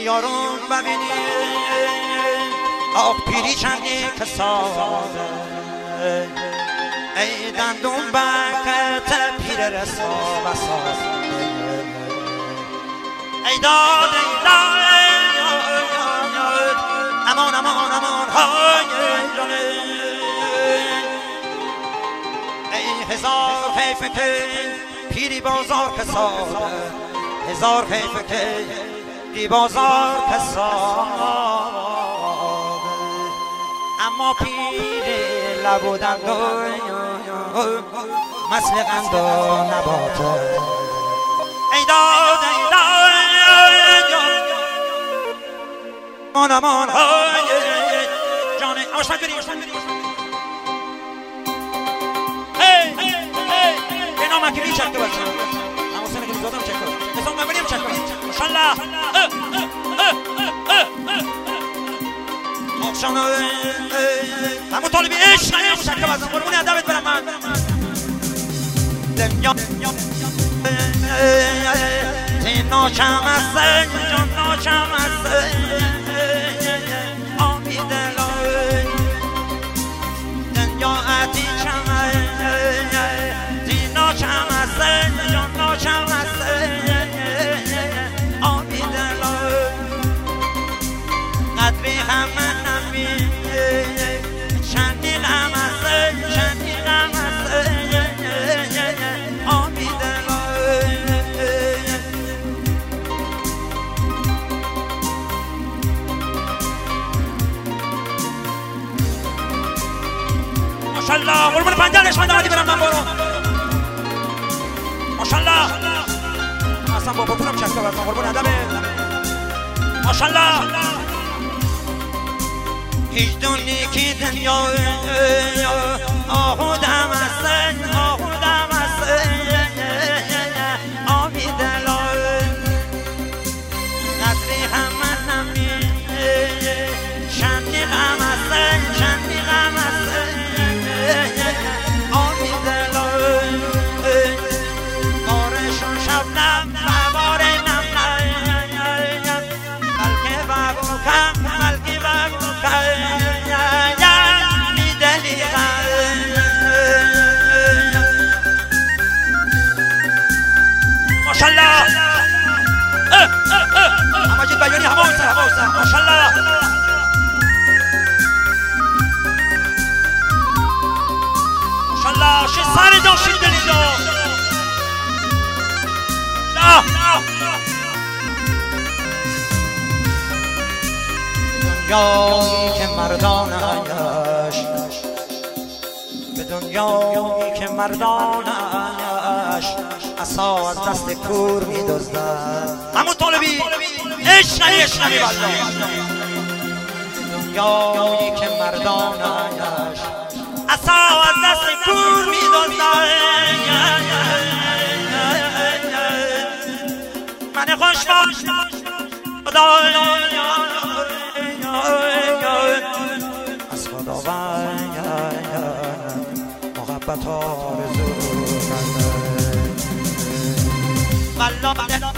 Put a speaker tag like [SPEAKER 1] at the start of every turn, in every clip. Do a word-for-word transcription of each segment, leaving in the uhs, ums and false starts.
[SPEAKER 1] یارم ببینی آق پیری چندی که سازه ای دندون بکت پیر رسا و سازه ای داد ای داد امان امان امان های ای هزار حیف که پیری بازار که سازه هزار حیف که دی بازار که سازه اما پیری لب و دندون مثل قندون نباته ای داد ای داد امان امان های جانه آشمت بری آشمت بری هی به نام اکیلی چک تو بچه اما سنه که میزادم چک تو حسان مبنیم چک تو ماشالله آخشانه همون طالبی عشق همون چک تو بچه قربونی ادبت برم من دنیا تی ناکم هسته جان ناکم هسته آبی دلای دنیا عدی کمه تی ناکم هسته جان ناکم هسته آبی دلای قدری همه نمی چندی غم هسته چندی غم هسته آبی ماشالله قربون پنجرش من دادی برم من برو ماشالله اصلا با پولم چسته برم قربون ادبه ماشالله هیچ دونی که دنیا آهودم هستن آهودم هستن آبی دلال قدری همه نمی چندی غم هستن چندی غم هستن آبی دلال بارشون شبنم بارنم بلکه بابو کم بلکه بابو کم میدلی ماشالله مجید بیانی حواسه حواسه ماشالله ماشالله شی سر جا شی دلی جا لا دنیایی که مردانش به دنیایی که مردانش عصا از دست کور می دزدد همون طالبی عشق عشق نمی دنیایی که مردانش عصا از دست کور می دزدد من خوش باش از خداوند محبت آرزو والله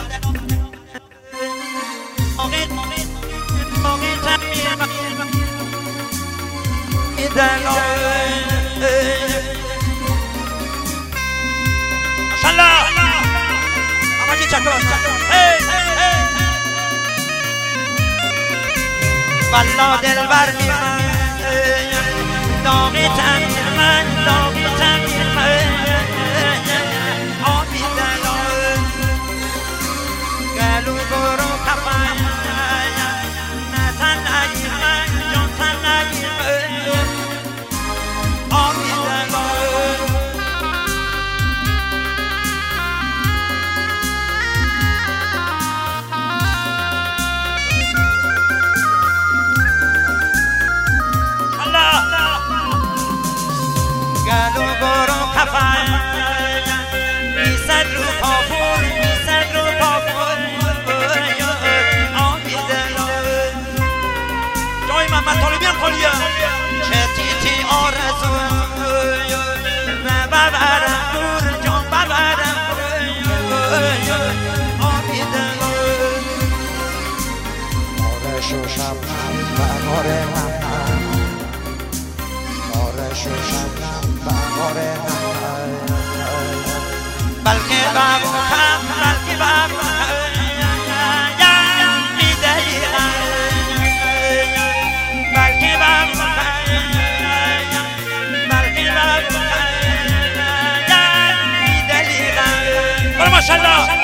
[SPEAKER 1] موقید موقید موقید ماشالله اما چی چکر والله دلبر می من داغی تمیر من داغی تمیر من آبی دلال گلو برو کفن نه تن نگیر من جان تن نگیر من آبی دلال گلو شبنم بهار نم بارش و شبنم بهار نم بلکه بابوکم بلکه بابوکم میدهی بلکه بابوکم بلکه بابوکم میدهی برو ماشالله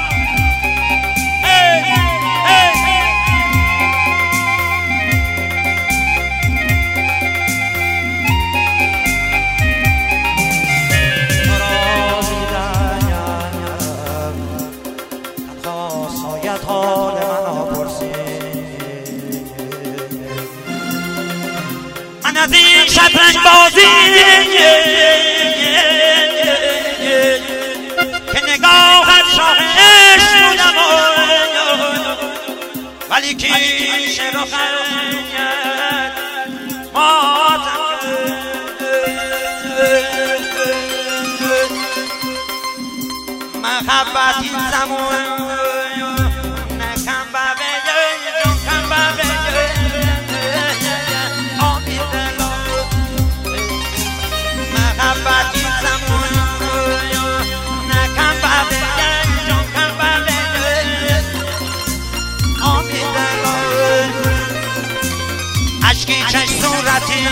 [SPEAKER 1] حال من پرسی من از این شطرنج بازی که نگاهت شاه عشق بودم ولی کیش رخت ماتم محبت این زمان اشکی چش صورتی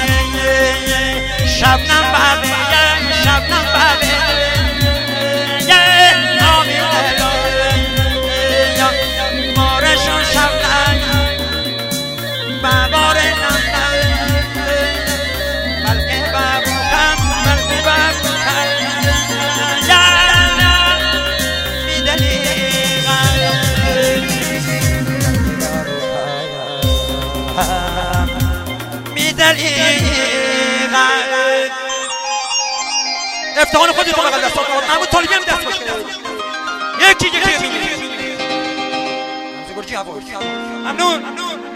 [SPEAKER 1] شبنم بابه شبنم بابه آمی دلو مارش و شبنم بابار نم بلکه بابوکم بلکه بابوکم میدلی افتخار خودت رو بغل دستات آورد محمود طالبی هم دست باشه یکی یکی یکی ممنون